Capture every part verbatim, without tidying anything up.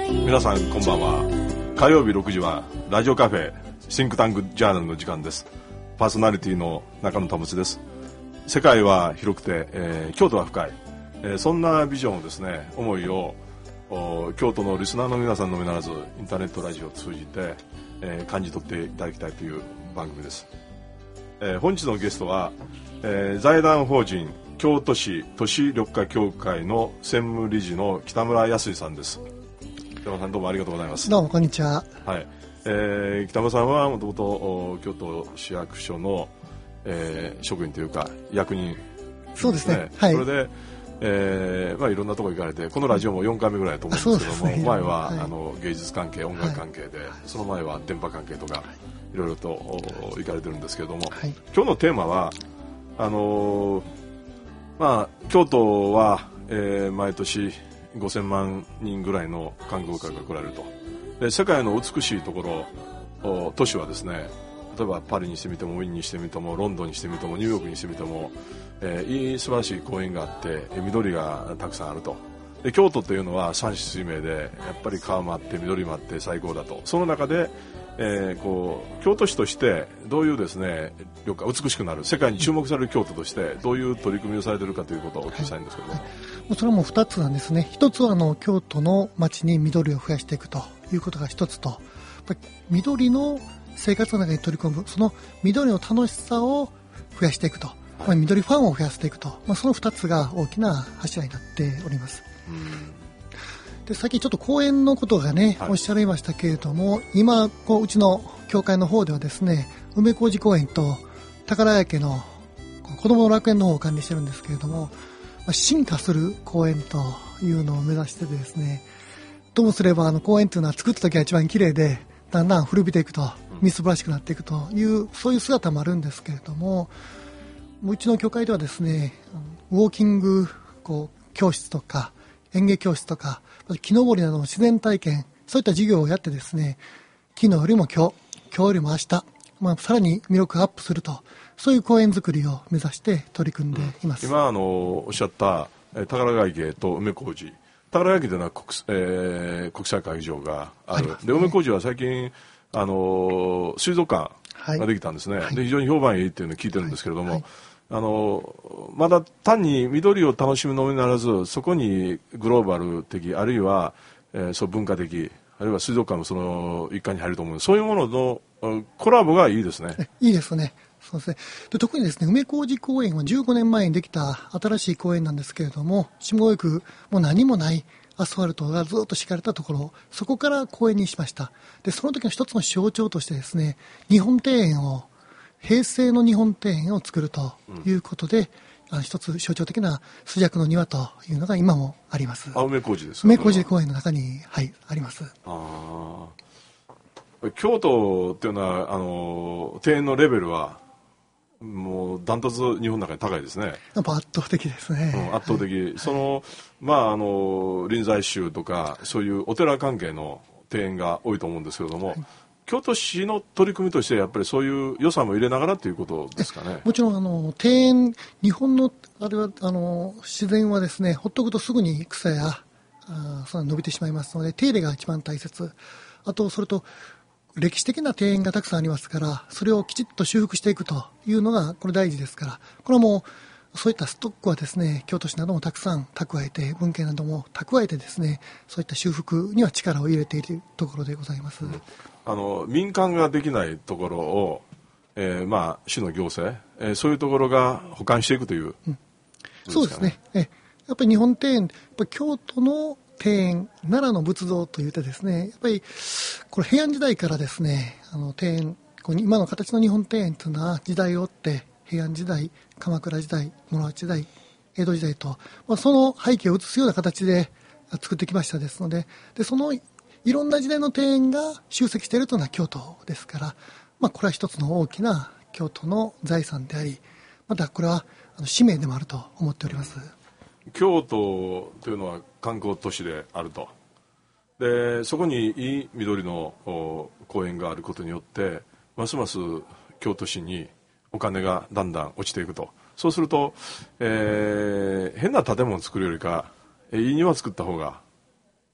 皆さんこんばんは。火曜日ろくじはラジオカフェシンクタンクジャーナルの時間です。パーソナリティの中野保です。世界は広くて、えー、京都は深い、えー、そんなビジョンをですね、思いを京都のリスナーの皆さんのみならずインターネットラジオを通じて、えー、感じ取っていただきたいという番組です。えー、本日のゲストは、えー、財団法人京都市都市緑化協会の専務理事の北村康さんです。北村さん、どうもありがとうございます。 どうもこんにちは。 はい、えー、北村さんはもともと京都市役所の、えー、職員というか役人、ね、 そうですね、はい、 それで、えーまあ、いろんなところ行かれて、このラジオもよんかいめぐらいだと思うんですけども、ね、前は、はい、あの芸術関係、音楽関係で、はい、その前は電波関係とか、はい、いろいろと行かれてるんですけれども、はい、今日のテーマはあのーまあ、京都は、えー、毎年ごせんまんにんぐらいの観光客が来られると。で、世界の美しいところ、都市はですね、例えばパリにしてみてもウィーンにしてみてもロンドンにしてみてもニューヨークにしてみても、えー、いい素晴らしい公園があって、えー、緑がたくさんあると。で、京都というのは山紫水明でやっぱり川もあって緑もあって最高だと。その中で、えー、こう京都市としてどういうですね、緑化美しくなる、世界に注目される京都としてどういう取り組みをされているかということをお聞きしたいんですけど、はいはい、 それはもうふたつなんですね。一つはあの京都の街に緑を増やしていくということが一つと、やっぱり緑の生活の中に取り込む、その緑の楽しさを増やしていくと、はい、緑ファンを増やしていくと、まあ、そのふたつが大きな柱になっております。うん、で、さっきちょっと公園のことがね、はい、おっしゃいましたけれども、今こううちの協会の方ではですね、梅小路公園と宝屋家の子どもの楽園の方を管理してるんですけれども、まあ、進化する公園というのを目指してですね、ともすればあの公園というのは作った時は一番綺麗で、だんだん古びていくと、みすぼらしくなっていくという、そういう姿もあるんですけれども、うちの協会ではですね、ウォーキングこう教室とか園芸教室とか木登りなどの自然体験、そういった授業をやってですね、昨日よりも今日、今日よりも明日、まあ、さらに魅力アップすると、そういう公園作りを目指して取り組んでいます。 うん、今あのおっしゃった宝ヶ池と梅小路、宝ヶ池というのは 国,、えー、国際会議場がある。あ、ね、で梅小路は最近あの水族館ができたんですね、はい、で非常に評判いいっていうのを聞いてるんですけれども、はいはい、あのまだ単に緑を楽しむのみならず、そこにグローバル的あるいは、えー、そう文化的あるいは水族館もその一環に入ると思うので、そういうもののコラボがいいですね。 いいですね。そうですね。で、特にですね、梅小路公園はじゅうごねんまえにできた新しい公園なんですけれども、下越区もう何もないアスファルトがずっと敷かれたところ、そこから公園にしました。で、その時の一つの象徴としてですね、日本庭園を、平成の日本庭園を作るということで、うん、あの一つ象徴的な朱雀の庭というのが今もあります。 あ、梅小路ですか。 梅小路公園の中に、はい、あります。 あ、京都っていうのはあの庭園のレベルはもうダントツ日本の中で高いですね。 やっぱ圧倒的ですね。 うん、圧倒的、はい、そのまああの臨済宗とかそういうお寺関係の庭園が多いと思うんですけれども、はい、京都市の取り組みとしてやっぱりそういう予算も入れながらということですかね。 もちろんあの庭園、日本のあれはあの自然はですね、ほっとくとすぐに草やあその伸びてしまいますので、手入れが一番大切。あとそれと歴史的な庭園がたくさんありますから、それをきちっと修復していくというのがこれ大事ですから、これはもうそういったストックはですね、京都市などもたくさん蓄えて、文献なども蓄えてですね、そういった修復には力を入れているところでございます。うん、 あの民間ができないところを、えー、まあ市の行政、えー、そういうところが補完していくという、うん、 そうですね。えやっぱり日本庭園、やっぱり京都の庭園、奈良の仏像というとですね、やっぱりこれ平安時代からですね、あの庭園、こう今の形の日本庭園というのは時代を追って平安時代、鎌倉時代、室町時代、江戸時代と、まあ、その背景を映すような形で作ってきましたですので、でそのいろんな時代の庭園が集積しているというのは京都ですから、まあ、これは一つの大きな京都の財産であり、またこれはあの使命でもあると思っております。 京都というのは観光都市であると。でそこにいい緑の公園があることによってますます京都市にお金がだんだん落ちていくと。そうすると、えー、変な建物を作るよりかいい庭を作った方が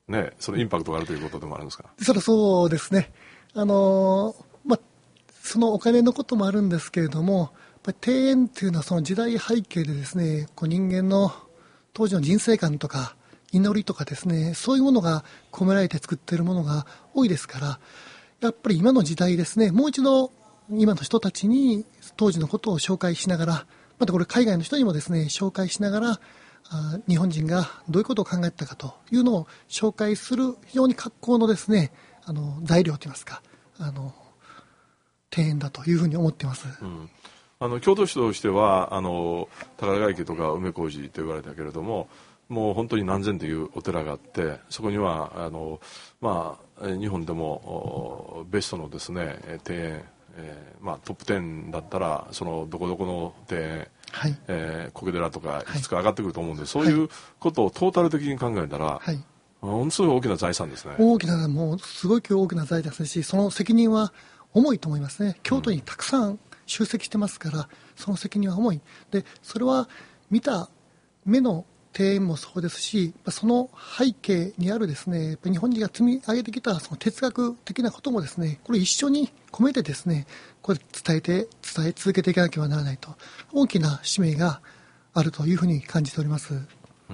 ね、そのインパクトがあるということでもあるんですか。 それそうですね。あのまあ、そのお金のこともあるんですけれども、やっぱり庭園っていうのはその時代背景でですね、こう人間の当時の人生観とか祈りとかですね、そういうものが込められて作っているものが多いですから、やっぱり今の時代ですね、もう一度今の人たちに当時のことを紹介しながら、またこれ海外の人にもですね紹介しながら、あ日本人がどういうことを考えたかというのを紹介する非常に格好のですね、あの材料といいますか、あの庭園だというふうに思っています。 うん、あの京都市としてはあの宝ヶ池とか梅小路と言われたけれども、もう本当に何千というお寺があって、そこにはあの、まあ、日本でもベストのですね庭園、えーまあ、トップじゅうだったらそのどこどこの庭園、はい、えー、苔寺とかいくつか上がってくると思うんで、はい、そういうことをトータル的に考えたら、はい、ものすごい大きな財産ですね。 大きな、もうすごい大きな財産ですし、その責任は重いと思いますね。京都にたくさん集積してますから、うん、その責任は重い。で、それは見た目の庭園もそうですし、その背景にあるですね、やっぱ日本人が積み上げてきたその哲学的なこともですね、これ一緒に込めてですね、これ伝えて伝え続けていかなければならないと、大きな使命があるというふうに感じております。 うん、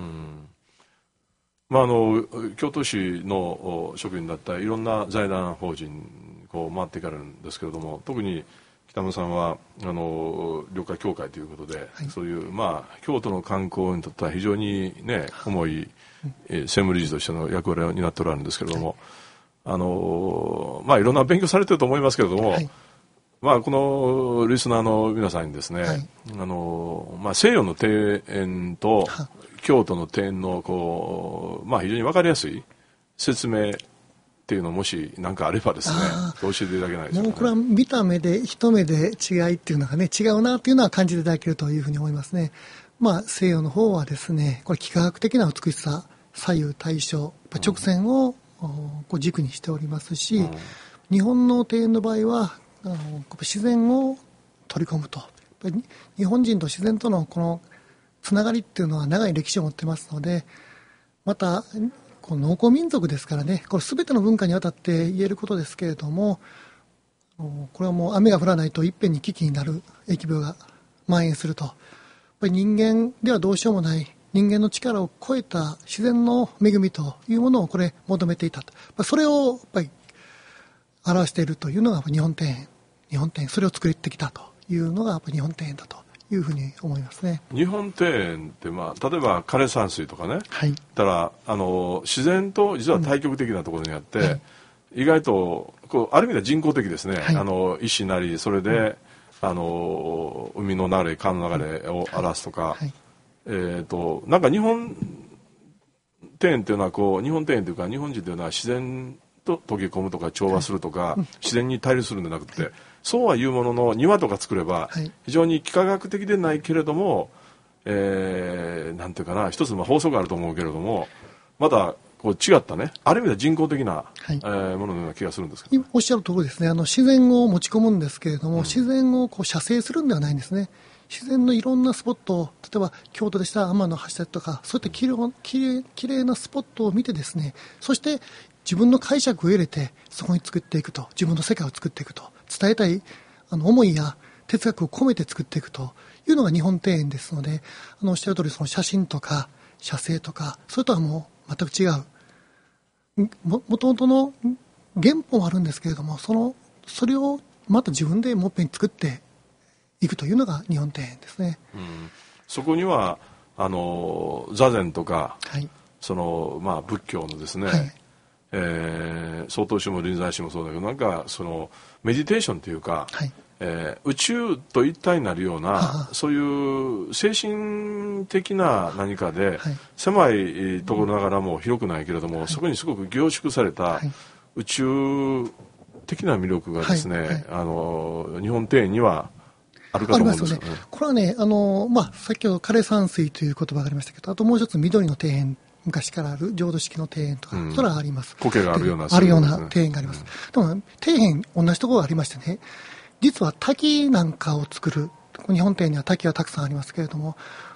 まあ、あの京都市の職員だったいろんな財団法人こう回っていかれるんですけれども、特に北村さんはあの旅館協会ということで、はい、そういう、まあ、京都の観光にとっては非常に、ね、重い、えー、専務理事としての役割を担っておられるんですけれども、はい、あのまあ、いろんな勉強されてると思いますけれども、はい、まあ、このリスナーの皆さんにですね、はい、あのまあ、西洋の庭園と京都の庭園のこう、まあ、非常に分かりやすい説明っていうのもし何かあればですね、教えていただけないでしょうかね。 もうこれは見た目で一目で違いっていうのがね、違うなっていうのは感じていただけるというふうに思いますね。まあ、西洋の方はですね、これ幾何学的な美しさ、左右対称、直線をこう軸にしておりますし、うん、日本の庭園の場合はあの自然を取り込むと、日本人と自然とのこのつながりっていうのは長い歴史を持ってますので、またこの農耕民族ですからね、これ全ての文化にわたって言えることですけれども、これはもう雨が降らないといっぺんに危機になる疫病が蔓延すると、やっぱり人間ではどうしようもない人間の力を超えた自然の恵みというものをこれ求めていたと、それをやっぱり表しているというのが日本庭園、日本庭園、それを作ってきたというのがやっぱり日本庭園だというふうに思いますね。 日本庭園って、まあ、例えば枯山水とかね、はい、たらあの自然と実は対極的なところにあって、うんはい、意外とこうある意味では人工的ですね、はい、あの石なりそれで、うん、あの海の流れ川の流れを表すとか、はいはい、えーと、なんか日本庭園っていうのはこう日本庭園というか日本人というのは自然と溶け込むとか調和するとか、はい、自然に対立するんじゃなくて、はい、そうはいうものの庭とか作れば、はい、非常に幾何学的でないけれども、えー、なんていうかな、一つの法則があると思うけれども、またこう違ったね、ある意味では人工的な、はいえー、もののような気がするんですけど、 おっしゃる通りですね。あの自然を持ち込むんですけれども、うん、自然をこう写生するんではないんですね。自然のいろんなスポットを、例えば京都でしたら天橋立とか、そういったきれい、きれい、きれいなスポットを見てですね、そして自分の解釈を入れてそこに作っていくと、自分の世界を作っていくと、伝えたいあの思いや哲学を込めて作っていくというのが日本庭園ですので、あのおっしゃる通りその写真とか写生とかそれとはもう全く違う、もともとの原本はあるんですけれども、そのそれをまた自分でもっぺん作っていくというのが日本庭園ですね。 うん、そこにはあの座禅とか、はい、そのまあ仏教のですね、はいえー、曹洞宗も臨済宗もそうだけど、なんかそのメディテーションというか、はいえー、宇宙と一体になるようなそういう精神的な何かで、はい、狭いところながらも広くないけれども、はい、そこにすごく凝縮された宇宙的な魅力がですね、はいはい、あの日本庭園にはあるかと思うんですよね。 これはね、あのまあ、先ほど枯山水という言葉がありましたけど、あともう一つ緑の庭園、昔からある浄土式の庭園とか、うん、それはあります。 苔があるような、 あるような庭園があります。うん、でも庭園同じところがありましてね、実は滝なんかを作る、日本庭園には滝がたくさんありますけれども、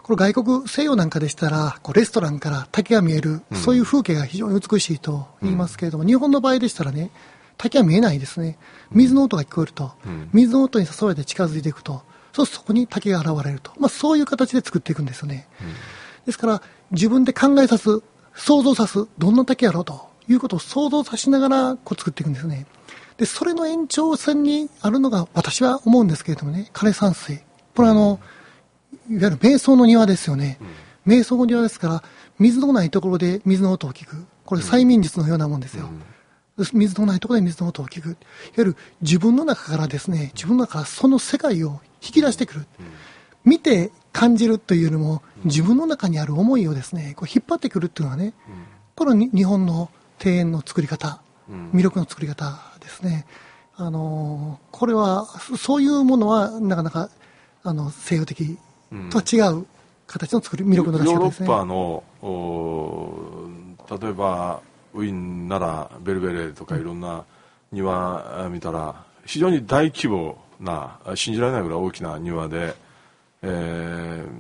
これ外国、西洋なんかでしたら、こうレストランから滝が見える、うん、そういう風景が非常に美しいと言いますけれども、うん、日本の場合でしたらね、滝は見えないですね。水の音が聞こえると、うん、水の音に誘われて近づいていくと、そうするとそこに滝が現れると。まあそういう形で作っていくんですよね。うん、ですから、自分で考えさす、想像さす、どんな滝やろうということを想像さしながらこう作っていくんですね。で、それの延長線にあるのが私は思うんですけれどもね、枯山水。これはあの、いわゆる瞑想の庭ですよね。うん、瞑想の庭ですから、水のないところで水の音を聞く。これ催眠術のようなもんですよ。うん、水のないところで水の音を聞く。いわゆる自分の中からですね、自分の中からその世界を引き出してくる。うん、見て感じるというよりも、自分の中にある思いをですね、こう引っ張ってくるっていうのはね、うん、この日本の庭園の作り方、魅力の作り方ですね。あのー、これは、そういうものはなかなか、あの、西洋的とは違う形の作り、魅力の出し方ですね。 ヨーロッパの、例えば、ウィーンならベルベレーとかいろんな庭見たら、非常に大規模な、信じられないぐらい大きな庭で、えー、うん、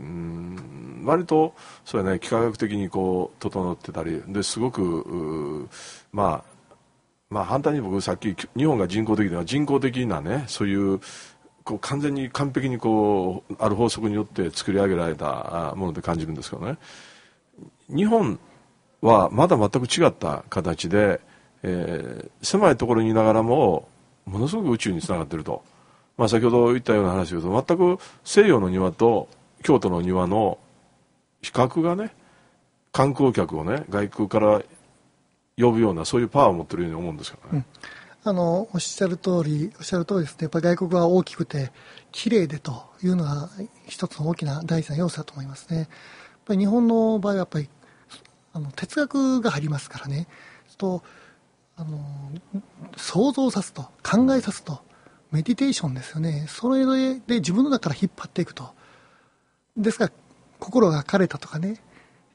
割とそうやね、幾何学的にこう整ってたりですごくまあまあ反対に僕さっき日本が人工的では人工的なね、そういうこう完全に完璧にこうある法則によって作り上げられたもので感じるんですけどね、日本はまだ全く違った形で、えー、狭いところにいながらもものすごく宇宙につながっていると。まあ、先ほど言ったような話ですけど、全く西洋の庭と京都の庭の比較がね、観光客をね、外国から呼ぶようなそういうパワーを持っているように思うんですけどね、 うん、あのおっしゃる通りおっしゃる通りですね。やっぱり外国は大きくて綺麗でというのが一つの大きな大事な要素だと思いますね。やっぱり日本の場合はやっぱりあの哲学が入りますからね、とあの想像さすと考えさすとメディテーションですよね。それで自分の中から引っ張っていくと。ですから心が枯れたとかね、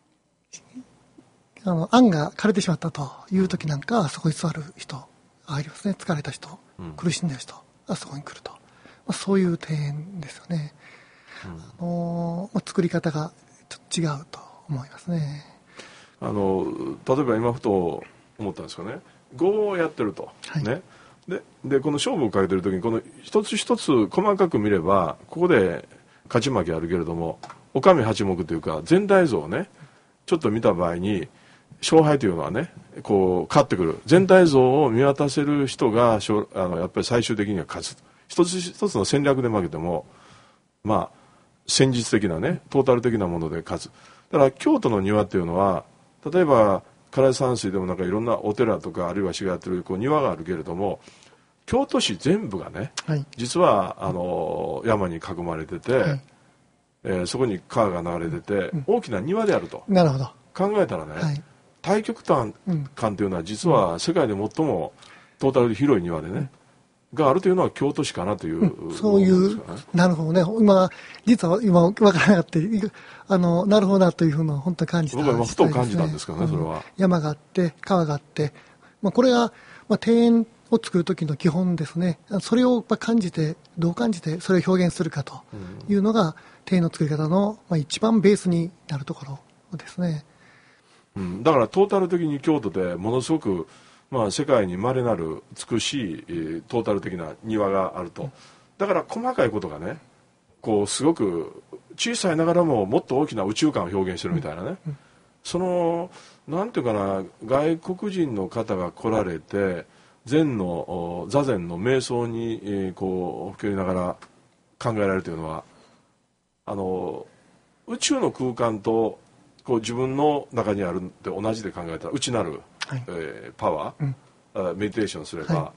あの案が枯れてしまったという時なんかはそこに座る人ありますね。疲れた人、うん、苦しんだ人がそこに来ると、まあ、そういう庭園ですよね。うん、あのまあ、作り方がちょっと違うと思いますね。 あの例えば今ふと思ったんですけどね、碁をやってると、はい、ね、で, でこの勝負をかけてる時にこの一つ一つ細かく見ればここで勝ち負けあるけれども、お上八目というか全体像をねちょっと見た場合に勝敗というのはねこう勝ってくる、全体像を見渡せる人があのやっぱり最終的には勝つ。一つ一つの戦略で負けてもまあ戦術的なねトータル的なもので勝つ。だから京都の庭っていうのは例えば枯山水でもなんかいろんなお寺とかあるいは市がやってるこう庭があるけれども、京都市全部がね、はい、実はあの山に囲まれてて、はい、えー、そこに川が流れてて、うん、大きな庭であると。 なるほど。 考えたらね、はい、太極端館というのは実は世界で最もトータルで広い庭でね、うん、があるというのは京都市かなという、 うん、そういう、ね、なるほどね。今実は今分からなかった。あのなるほどなというふうな本当に感じた、ね、 僕はふと感じたんですけどね、それは、うん、 山があって川があって、まあ、これが、まあ、庭園を作る時の基本ですね。それを感じてどう感じてそれを表現するかというのが、うん、庭園の作り方の、まあ、一番ベースになるところですね、 うん、だからトータル的に京都でものすごく、まあ、世界に稀なる美しい、えー、トータル的な庭があると、うん、だから細かいことがねこうすごく小さいながらももっと大きな宇宙観を表現してるみたいなね、うん、そのなんていうかな、外国人の方が来られて禅の座禅の瞑想に、えー、こう吹きながら考えられるというのはあの宇宙の空間とこう自分の中にあるって同じで考えたら内なる、はい、えー、パワー、うん、メディテーションすれば、はい、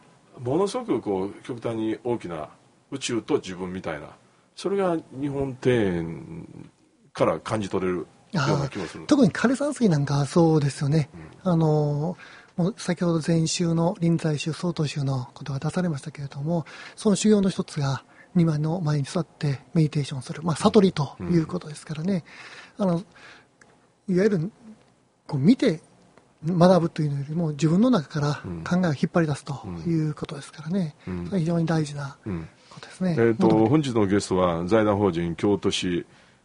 ものすごくこう極端に大きな宇宙と自分みたいな、それが日本庭園から感じ取れるような気もする。 特に枯山水なんかはそうですよね、うん、あのもう先ほど禅宗の臨済宗曹洞宗のことが出されましたけれども、その修行の一つが庭の前に座ってメディテーションする、まあ、悟りということですからね、うん、あのいわゆるこう見て学ぶというのよりも自分の中から考えを引っ張り出すということですからね、うん、それは非常に大事なことですね、 うん、えーと、本日のゲストは財団法人京都市、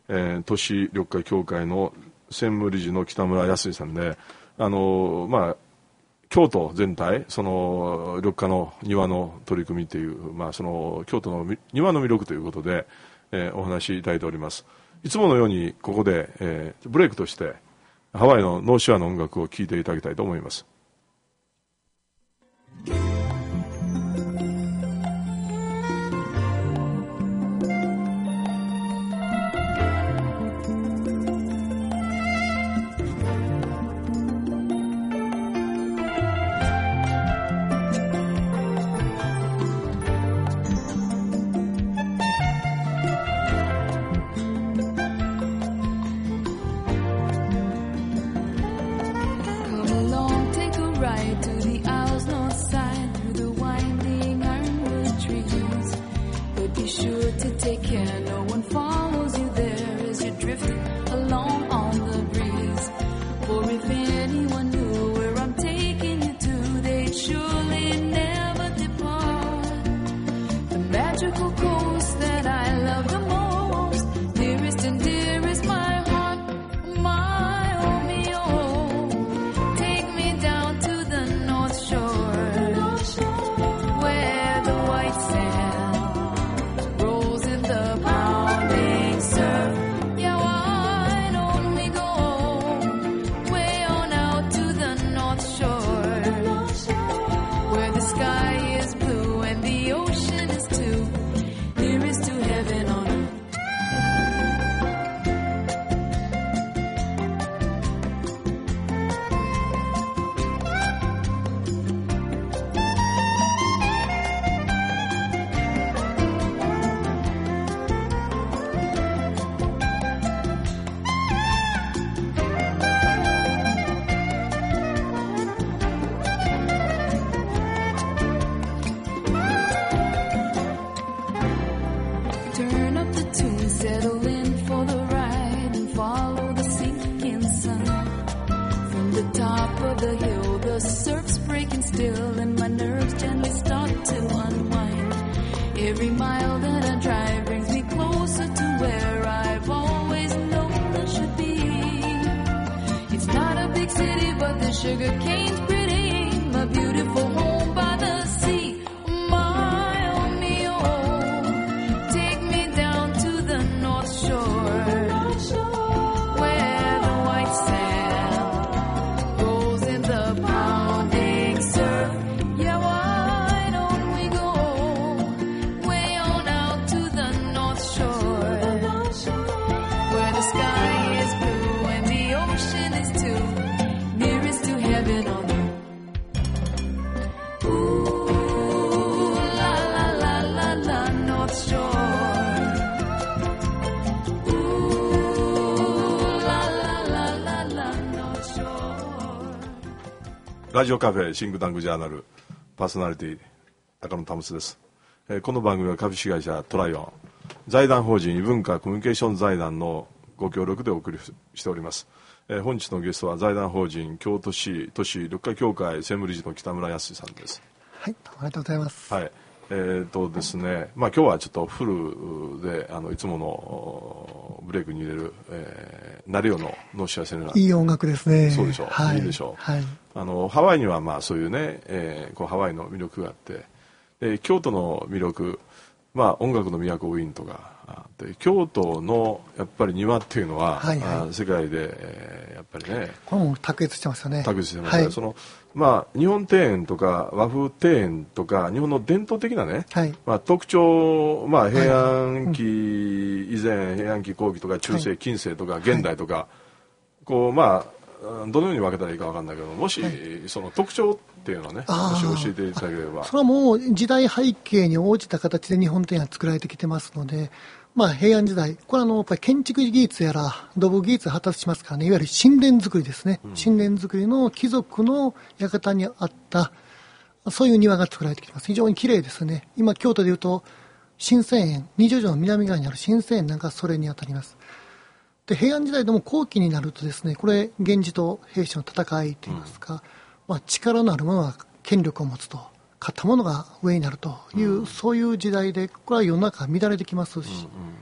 えー、都市緑化協会の専務理事の北村康さんで、あのまあ京都全体、その緑化の庭の取り組みという、まあ、その京都の庭の魅力ということで、えー、お話しいただいております。いつものようにここで、えー、ブレイクとしてハワイのノーシュアの音楽を聴いていただきたいと思います。ラジオカフェシンクタンクジャーナルパーソナリティ高野保です、えー、この番組は株式会社トライオン財団法人異文化コミュニケーション財団のご協力でお送りしております、えー、本日のゲストは財団法人京都市都市緑化協会専務理事の北村康さんです。 はい、ありがとうございます。 はい、えーとですね、まあ、今日はちょっとフルであのいつものブレイクに入れる、えー、ナレオのノーシアセレナ、 いい音楽ですね。 そうでしょう、 はい、 いいでしょう、 はい、 あのハワイにはまあそういうね、えー、こうハワイの魅力があって、で京都の魅力、まあ、音楽の都ウィーンとかで京都のやっぱり庭っていうのは、はいはい、世界で、えー、やっぱりねこれも卓越してますよね。 卓越してますね、はい、そのまあ、日本庭園とか和風庭園とか日本の伝統的なね、はい、まあ、特徴、まあ、平安期以前、はい、平安期後期とか中世、はい、近世とか現代とか、はい、こうまあどのように分けたらいいか分かんないけど、もし、はい、その特徴っていうのをね、もし教えていただければ。 それはもう時代背景に応じた形で日本庭園は作られてきてますので、まあ、平安時代、これはあのやっぱり建築技術やら土木技術が発達しますからね、いわゆる神殿作りですね、うん、神殿作りの貴族の館にあったそういう庭が作られてきてます。非常に綺麗ですね。今京都でいうと神泉園、二条城の南側にある神泉園なんかそれにあたります。で平安時代でも後期になるとですね、これ源氏と平氏の戦いといいますか、うん、まあ、力のある者は権力を持つと、勝った者が上になるという、うん、そういう時代で、これは世の中乱れてきますし、うんうん、ま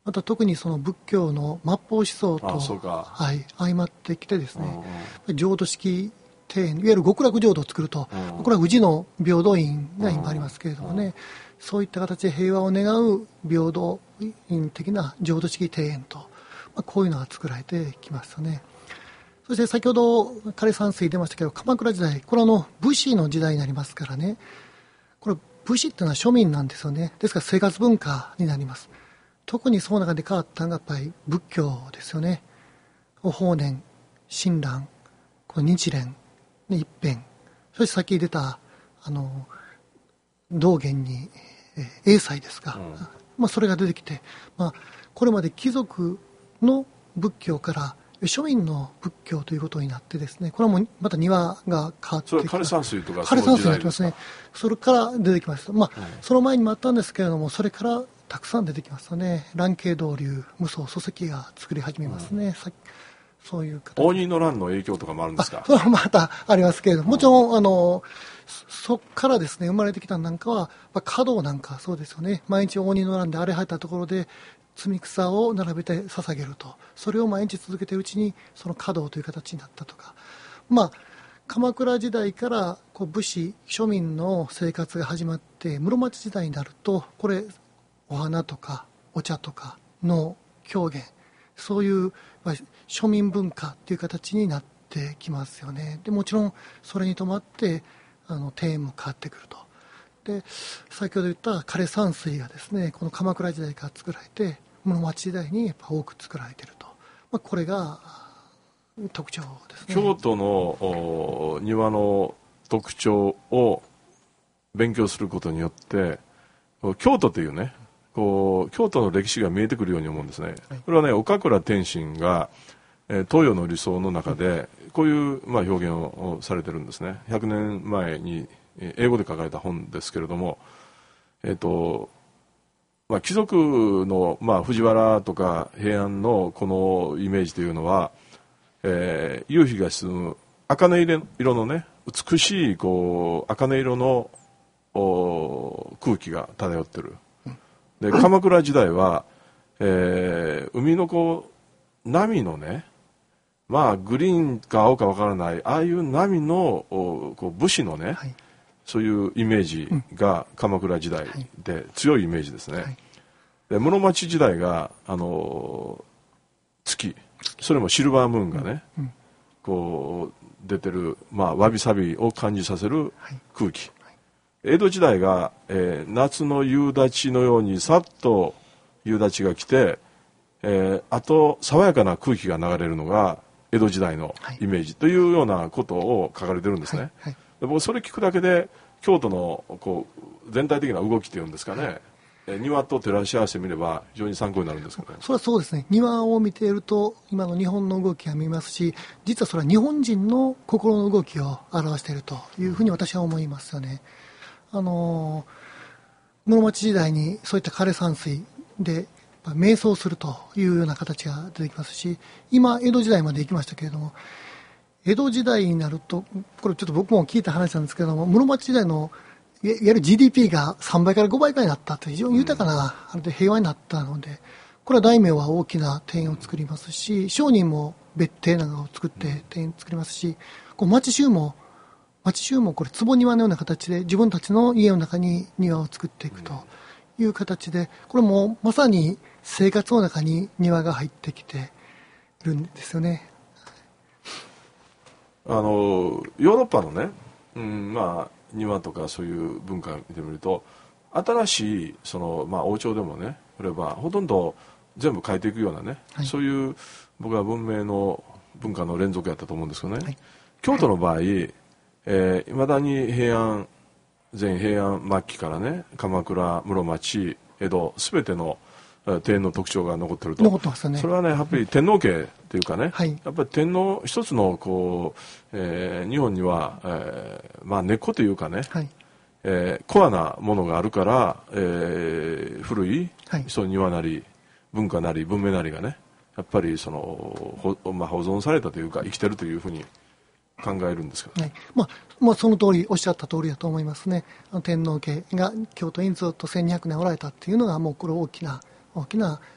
また特にその仏教の末法思想と、はい、相まってきてですね、浄土式庭園、いわゆる極楽浄土を作ると、これは宇治の平等院が今ありますけれどもね、そういった形で平和を願う平等院的な浄土式庭園と、まあ、こういうのが作られてきましたね。そして先ほど枯山水出ましたけど、鎌倉時代、これはあの武士の時代になりますからね、これ武士っていうのは庶民なんですよね。ですから生活文化になります。特にその中で変わったのがやっぱり仏教ですよね。法然、親鸞、この日蓮、一辺、そして先出たあの道元に、えー、英才ですか、うん、まあ、それが出てきて、まあ、これまで貴族の仏教から庶民の仏教ということになってですね、これはもうまた庭が変わってきて、 枯山水とか枯山水になってますね。それから出てきました。まあ、うん、その前にもあったんですけれども、それからたくさん出てきましたね。蘭渓道流、無双礎石が作り始めますね。うん、そういう形。 応仁の乱の影響とかもあるんですか？ それはまたありますけれども、もちろんあのそこからですね生まれてきたなんかは、まあ、華道なんかそうですよね。毎日応仁の乱で荒れ果てたところで摘み草を並べて捧げると、それを毎日続けているうちにその華道という形になったとか、まあ鎌倉時代からこう武士庶民の生活が始まって室町時代になると、これお花とかお茶とかの狂言、そういう庶民文化という形になってきますよね。でもちろんそれに伴ってあの庭園も変わってくると。で先ほど言った枯山水がですね、この鎌倉時代から作られて室町時代にやっぱ多く作られていると、まあ、これが特徴ですね。 京都の庭の特徴を勉強することによって京都というね、こう京都の歴史が見えてくるように思うんですね。はい、これはね、岡倉天心が、えー、東洋の理想の中でこういう、まあ、表現をされてるんですね。ひゃくねんまえに英語で書かれた本ですけれども、えっとまあ、貴族の、まあ、藤原とか平安のこのイメージというのは、えー、夕日が沈む茜色のね、美しいこう茜色の空気が漂ってる。で鎌倉時代は、えー、海のこう波のね、まあグリーンか青かわからないああいう波のこう武士のね、はい、そういうイメージが鎌倉時代で強いイメージですね。はい、で室町時代があの月、それもシルバームーンがね、うん、こう出てる、まあ、わびさびを感じさせる空気。はい、江戸時代が、えー、夏の夕立のようにさっと夕立が来て、えー、あと爽やかな空気が流れるのが江戸時代のイメージというようなことを書かれてるんですね。はいはい、で僕それ聞くだけで京都のこう全体的な動きというんですかね、はい、えー、庭と照らし合わせてみれば非常に参考になるんですけど、ね、 それはそうですね。庭を見ていると今の日本の動きが見えますし、実はそれは日本人の心の動きを表しているというふうに私は思いますよね。あのー、室町時代にそういった枯山水で瞑想するというような形が出てきますし、今江戸時代まで行きましたけれども、江戸時代になると、これちょっと僕も聞いた話なんですけれども、室町時代のいわゆる ジーディーピー がさんばいからごばいくらいになったという非常に豊かなあれで平和になったので、これは大名は大きな庭園を作りますし、商人も別邸なんかを作って庭園を作りますし、こう町衆も町衆もこれ坪庭のような形で自分たちの家の中に庭を作っていくという形で、これもまさに生活の中に庭が入ってきているんですよね。 あのヨーロッパのね、うん、まあ庭とかそういう文化を見てみると、新しいその、まあ、王朝でもね、これはほとんど全部変えていくようなね、はい、そういう僕は文明の文化の連続やったと思うんですけどね、はい、京都の場合、はい、えー、未だに平安前平安末期からね、鎌倉、室町、江戸全ての庭園の特徴が残っていると。 残ってますね。 それはね、やっぱり天皇家というかね、はい、やっぱり天皇一つのこう、えー、日本には、えー、まあ根っこというかね、はい、えー、コアなものがあるから、えー、古い、はい、その庭なり文化なり文明なりがね、やっぱりそのほ、まあ、保存されたというか生きてるというふうに考えるんですけど、 はい、まあまあ、その通りおっしゃった通りだと思いますね。あの天皇家が京都にずっとせんにひゃくねんおられたっていうのがもうこれ大きな大きな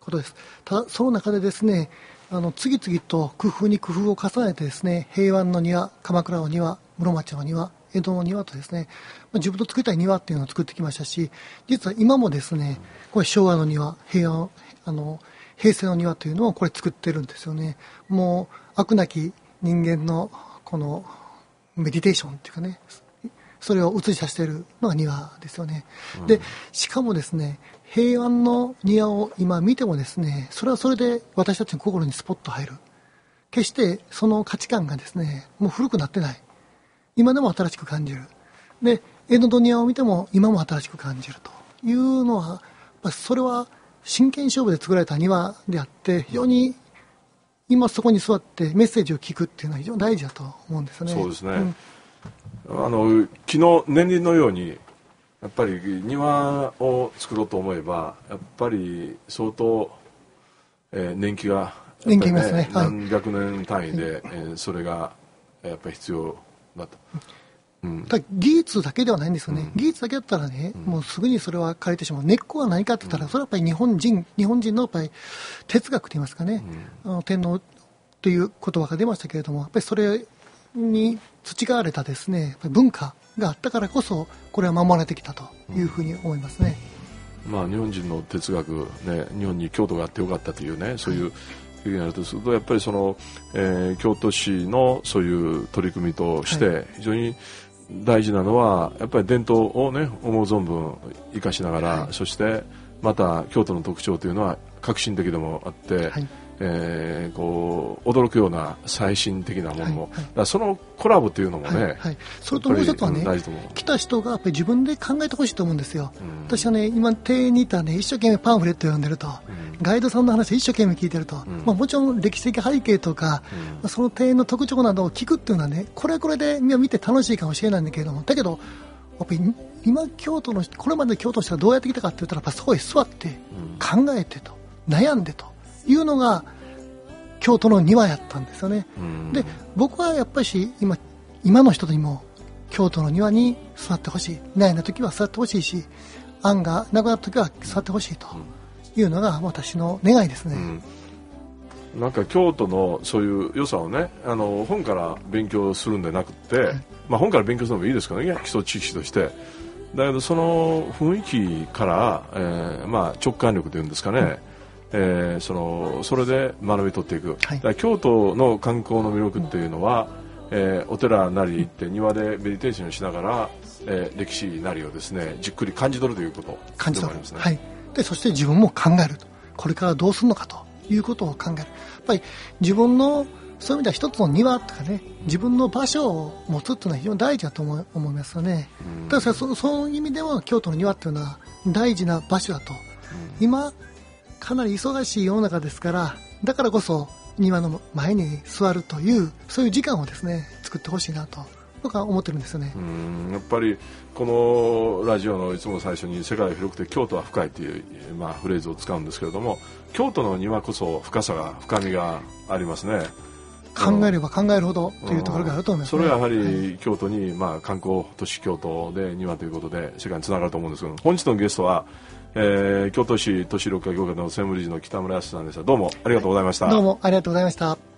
ことです。ただその中でですね、あの次々と工夫に工夫を重ねてですね、平安の庭、鎌倉の庭、室町の庭、江戸の庭とですね、自分の作りたい庭っていうのを作ってきましたし、実は今もですね、これ昭和の庭、平安、あの平成の庭というのをこれ作ってるんですよね。もう飽くなき人間のこのメディテーションっていうかね、それを映し出しているのが庭ですよね。うん、でしかもですね、平安の庭を今見てもですね、それはそれで私たちの心にスポッと入る。決してその価値観がですね、もう古くなってない。今でも新しく感じる。で、江戸の庭を見ても今も新しく感じるというのは、それは真剣勝負で作られた庭であって、非常に今そこに座ってメッセージを聞くっていうのは非常に大事だと思うんですよね。 そうですね。うん、あの昨日年輪のようにやっぱり庭を作ろうと思えばやっぱり相当、えー、年季が年季ですね、 何百年単位で、はい、えー、それがやっぱり必要だと。うん、 ただ技術だけではないんですよね、うん、技術だけだったらね、うん、もうすぐにそれは枯れてしまう。根っこは何かって言ったら、うん、それはやっぱり日本人日本人のやっぱり哲学といいますかね、うん、あの天皇という言葉が出ましたけれども、やっぱりそれに培われたですね、やっぱり文化があったからこそこれは守られてきたというふうに思いますね。 うん、まあ、日本人の哲学、ね、日本に京都があってよかったというね、そういう表現があるとすると、やっぱりその、えー、京都市のそういう取り組みとして非常に大事なのはやっぱり伝統をね思う存分生かしながら、はい、そしてまた京都の特徴というのは革新的でもあって、はい、えー、こう驚くような最新的なものも、はいはい、だからそのコラボというのもね、はいはい、 それともう一つはね、来た人がやっぱり自分で考えてほしいと思うんですよ。うん、私はね今庭園にいたね、一生懸命パンフレット読んでると、うん、ガイドさんの話を一生懸命聞いてると、うん、まあ、もちろん歴史的背景とか、うん、その庭園の特徴などを聞くっていうのはね、これはこれで見て楽しいかもしれないんだけれども、だけどやっぱり今京都のこれまで京都の人がどうやってきたかって言ったら、やっぱそこへ座って考えてと、うん、悩んでというのが京都の庭やったんですよね。で、僕はやっぱり今今の人にも京都の庭に座ってほしい、悩んだ時は座ってほしいし、案がなくなった時は座ってほしいというのが私の願いですね。 うん、なんか京都のそういう良さをね、あの本から勉強するんでなくて、はい、まあ、本から勉強するのもいいですからね、基礎知識として。だけどその雰囲気から、えーまあ、直感力というんですかね、うん、えー、そのそれで学び取っていく、はい、だから京都の観光の魅力っていうのは、うん、えー、お寺なり行って庭でメディテーションしながら、えー、歴史なりをですねじっくり感じ取るということ感じ取る、ね、はい、でそして自分も考えると、これからどうするのかということを考える。やっぱり自分のそういう意味では一つの庭とかね、自分の場所を持つっていうのは非常に大事だと思い、思いますよね。うん、だからそそういう意味では京都の庭っていうのは大事な場所だと、うん、今かなり忙しい世の中ですから、だからこそ庭の前に座るというそういう時間をですね作ってほしいなと僕は思ってるんですよね。 うん、やっぱりこのラジオのいつも最初に世界は広くて京都は深いという、まあ、フレーズを使うんですけれども、京都の庭こそ深さが深みがありますね。 考えれば考えるほどというところがあると思いますね。 それはやはり京都に、まあ、観光都市京都で庭ということで世界につながると思うんですけど、本日のゲストは、えー、京都市都市緑化協会の専務理事の北村康さんでした。どうもありがとうございました。 どうもありがとうございました。